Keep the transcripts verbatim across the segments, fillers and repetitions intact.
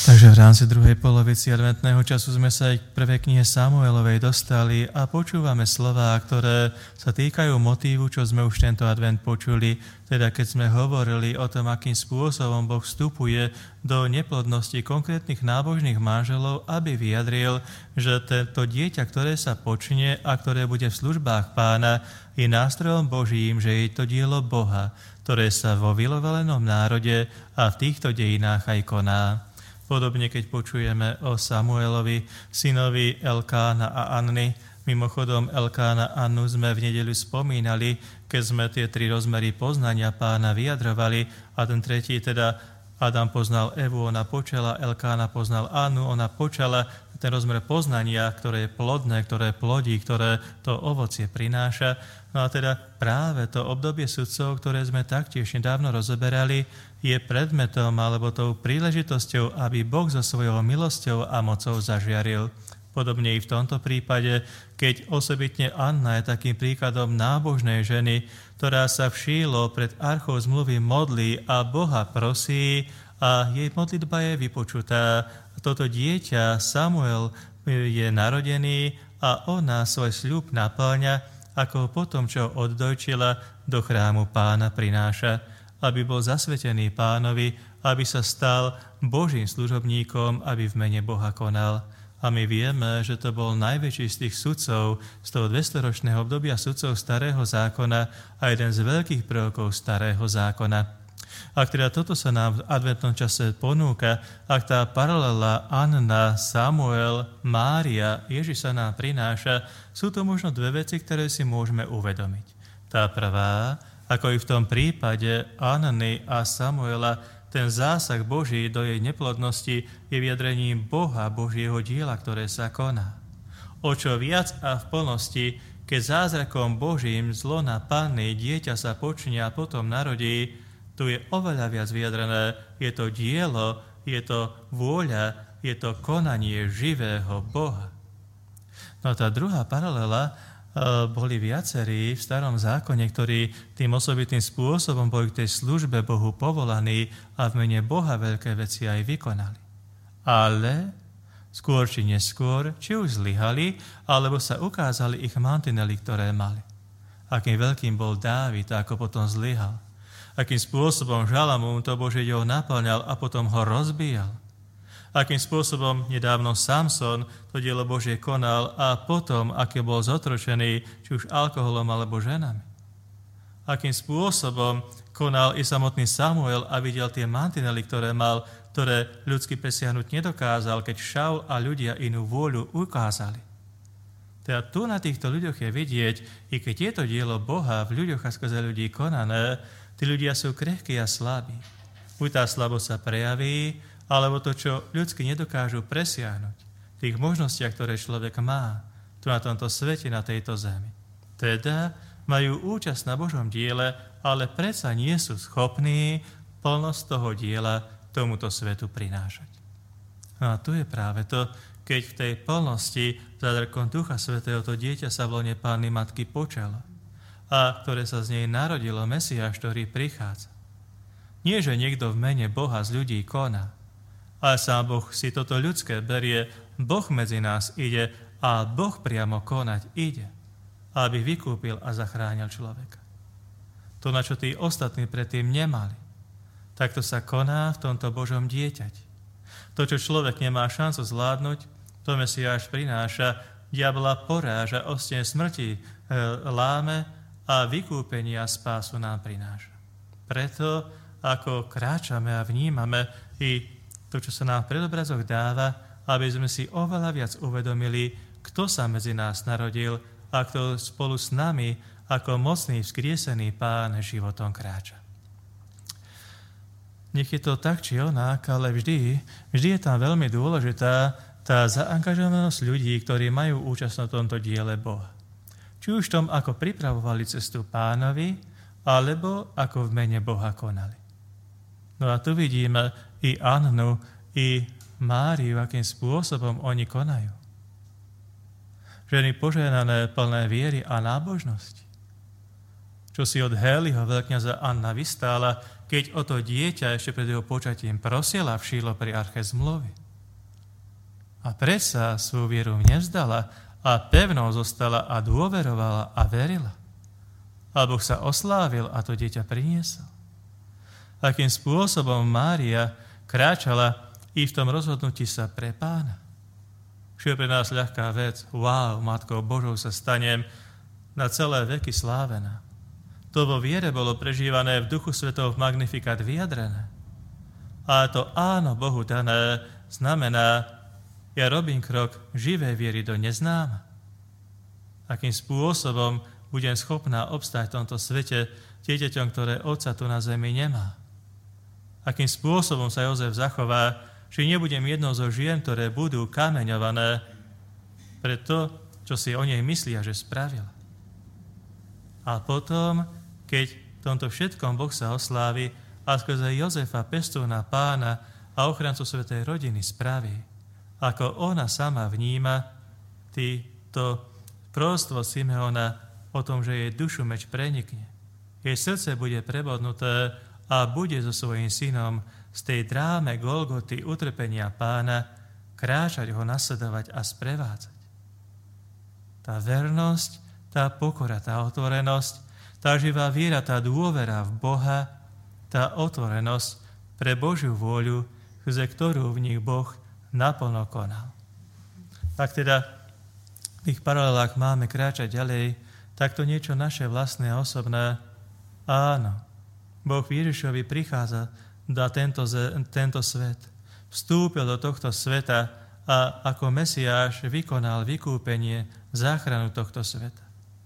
Takže v rámci druhej polovici adventného času sme sa aj k prvej knihe Samuelovej dostali a počúvame slová, ktoré sa týkajú motívu, čo sme už tento advent počuli, teda keď sme hovorili o tom, akým spôsobom Boh vstupuje do neplodnosti konkrétnych nábožných manželov, aby vyjadril, že tento dieťa, ktoré sa počne a ktoré bude v službách Pána, je nástrojom Božím, že je to dielo Boha, ktoré sa vo vyvolenom národe a v týchto dejinách aj koná. Podobne, keď počujeme o Samuelovi, synovi Elkána a Anny. Mimochodom, Elkána a Annu sme v nedeľu spomínali, keď sme tie tri rozmery poznania Pána vyjadrovali a ten tretí, teda Adam poznal Evu, ona počala, Elkána poznal Annu, ona počala. Ten rozmer poznania, ktoré je plodné, ktoré plodí, ktoré to ovocie prináša. No a teda práve to obdobie sudcov, ktoré sme taktiež nedávno rozoberali, je predmetom alebo tou príležitosťou, aby Boh so svojou milosťou a mocou zažiaril. Podobne i v tomto prípade, keď osobitne Anna je takým príkladom nábožnej ženy, ktorá sa v Šílo pred archou zmluvy modlí a Boha prosí a jej modlitba je vypočutá. Toto dieťa, Samuel, je narodený a ona svoj sľub naplňa, ako potom, čo oddojčila, do chrámu Pána prináša, aby bol zasvetený Pánovi, aby sa stal Božím služobníkom, aby v mene Boha konal. A my vieme, že to bol najväčší z tých sudcov z toho dvestoročného obdobia sudcov Starého zákona a jeden z veľkých prvkov Starého zákona. Ak teda toto sa nám v adventnom čase ponúka, ak tá paralela Anna, Samuel, Mária, Ježiš sa nám prináša, sú to možno dve veci, ktoré si môžeme uvedomiť. Tá prvá, ako i v tom prípade Anny a Samuela, ten zásah Boží do jej neplodnosti je vyjadrením Boha, Božieho diela, ktoré sa koná. O čo viac a v plnosti, keď zázrakom Božím z lona Panny dieťa sa počne a potom narodí, tu je oveľa viac vyjadrené, je to dielo, je to vôľa, je to konanie živého Boha. No a tá druhá paralela, boli viacerí v Starom zákone, ktorí tým osobitým spôsobom boli k tej službe Bohu povolaní a v mene Boha veľké veci aj vykonali. Ale skôr či neskôr, či už zlyhali, alebo sa ukázali ich mantinely, ktoré mali. Akým veľkým bol Dávid, ako potom zlyhal. Akým spôsobom Žalamún to Božie dielo naplňal a potom ho rozbíjal. Akým spôsobom nedávno Samson to dielo Božie konal a potom, aký bol zotročený, či už alkoholom alebo ženami. Akým spôsobom konal i samotný Samuel a videl tie mantinely, ktoré mal, ktoré ľudsky presiahnuť nedokázal, keď Šaul a ľudia inú vôľu ukázali. Teda tu na týchto ľuďoch je vidieť, i keď je to dielo Boha v ľuďoch a skrze ľudí konané, tí ľudia sú krehkí a slabí. Buď tá slabosť sa prejaví, alebo to, čo ľudsky nedokážu presiahnuť, v tých možnostiach, ktoré človek má tu na tomto svete, na tejto zemi. Teda majú účasť na Božom diele, ale predsa nie sú schopní plnosť toho diela tomuto svetu prinášať. No a tu je práve to, keď v tej plnosti zázrakom Ducha Svätého to dieťa sa v lone Panny Matky počalo a ktoré sa z nej narodilo Mesiáš, ktorý prichádza. Nie, že niekto v mene Boha z ľudí koná, ale sám Boh si toto ľudské berie, Boh medzi nás ide a Boh priamo konať ide, aby vykúpil a zachránil človeka. To, na čo tí ostatní predtým nemali, takto sa koná v tomto Božom dieťati. To, čo človek nemá šancu zvládnuť, to Mesiáš prináša, diabla poráža, osteň smrti e, láme, a vykúpenie a spásu nám prináša. Preto, ako kráčame a vnímame i to, čo sa nám v predobrazoch dáva, aby sme si oveľa viac uvedomili, kto sa medzi nás narodil a kto spolu s nami ako mocný vzkriesený Pán životom kráča. Nech je to tak či onak, ale vždy, vždy je tam veľmi dôležitá tá zaangažovanosť ľudí, ktorí majú účasť na tomto diele Boha. Či už tom, ako pripravovali cestu Pánovi, alebo ako v mene Boha konali. No a tu vidíme i Annu, i Máriu, akým spôsobom oni konajú. Ženy požehnané, plné viery a nábožnosti. Čo si od Héliho veľkňaza Anna vystála, keď o to dieťa ešte pred jeho počatím prosila v Šílo pri arche zmluvy. A predsa svoju vieru nevzdala a pevnou zostala a dôverovala a verila. A Boh sa oslávil a to dieťa priniesol. Akým spôsobom Mária kráčala i v tom rozhodnutí sa pre Pána. Čo je pre nás ľahká vec. Wow, Matkou Božou sa stanem na celé veky slávená. To vo viere bolo prežívané v Duchu Svetom v Magnificat vyjadrené. A to áno Bohu dané znamená, ja robím krok živej viery do neznáma. Akým spôsobom budem schopná obstáť v tomto svete dieťaťom, ktoré otca tu na zemi nemá. Akým spôsobom sa Jozef zachová, že nebudem jednou zo žien, ktoré budú kameňované pre to, čo si o nej myslia, že spravila. A potom, keď v tomto všetkom Boh sa oslávi a skrze Jozefa, pestúna Pána a ochrancu svätej rodiny spraví, ako ona sama vníma to proroctvo Simeona o tom, že jej dušu meč prenikne. Jej srdce bude prebodnuté a bude so svojím synom z tej dráme Golgoty utrpenia Pána kráčať ho, nasledovať a sprevádzať. Tá vernosť, tá pokora, tá otvorenosť, tá živá viera, tá dôvera v Boha, tá otvorenosť pre Božiu vôľu, za ktorú v nich Boh naplno konal. Ak teda v tých paralelách máme kráčať ďalej, tak to niečo naše vlastné a osobné. Áno, Boh Ježišovi prichádza na tento, tento svet. Vstúpil do tohto sveta a ako Mesiáš vykonal vykúpenie, záchranu tohto sveta.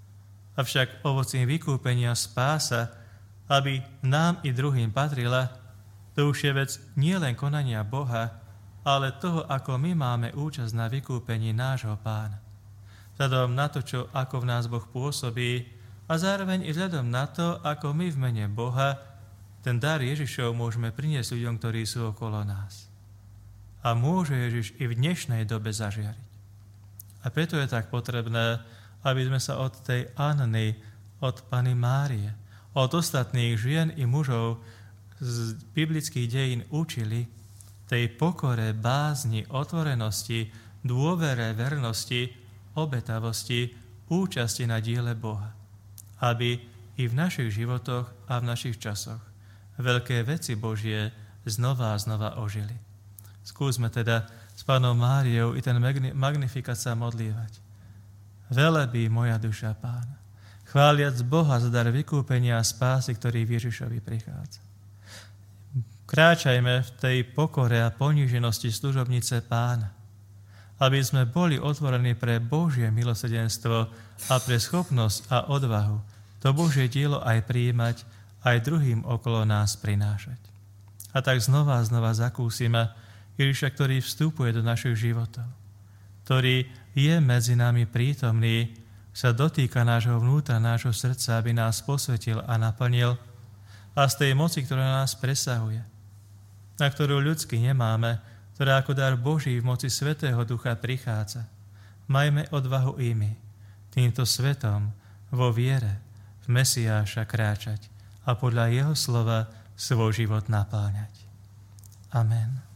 Avšak ovocím vykúpenia spása, aby nám i druhým patrila, to už je vec nielen konania Boha, ale toho, ako my máme účasť na vykúpení nášho Pána. Vzhľadom na to, čo ako v nás Boh pôsobí a zároveň i vzhľadom na to, ako my v mene Boha ten dar Ježišov môžeme priniesť ľuďom, ktorí sú okolo nás. A môže Ježiš i v dnešnej dobe zažiariť. A preto je tak potrebné, aby sme sa od tej Anny, od Panny Márie, od ostatných žien i mužov z biblických dejín učili tej pokore, bázni, otvorenosti, dôvere, vernosti, obetavosti, účasti na diele Boha. Aby i v našich životoch a v našich časoch veľké veci Božie znova a znova ožili. Skúsme teda s Pannou Máriou i ten Magnificat sa modlívať. Velebí moja duša Pána, chváliac Boha za dar vykúpenia a spásy, ktorý v Ježišovi prichádza. Kráčajme v tej pokore a poníženosti služobnice Pána, aby sme boli otvorení pre Božie milosrdenstvo a pre schopnosť a odvahu to Božie dielo aj prijímať, aj druhým okolo nás prinášať. A tak znova a znova zakúsime Ježiša, ktorý vstupuje do našich životov, ktorý je medzi nami prítomný, sa dotýka nášho vnútra, nášho srdca, aby nás posvetil a naplnil a z tej moci, ktorá nás presahuje, na ktorú ľudsky nemáme, ktorá ako dar Boží v moci Svätého Ducha prichádza. Majme odvahu i my týmto svetom vo viere v Mesiáša kráčať a podľa jeho slova svoj život napáňať. Amen.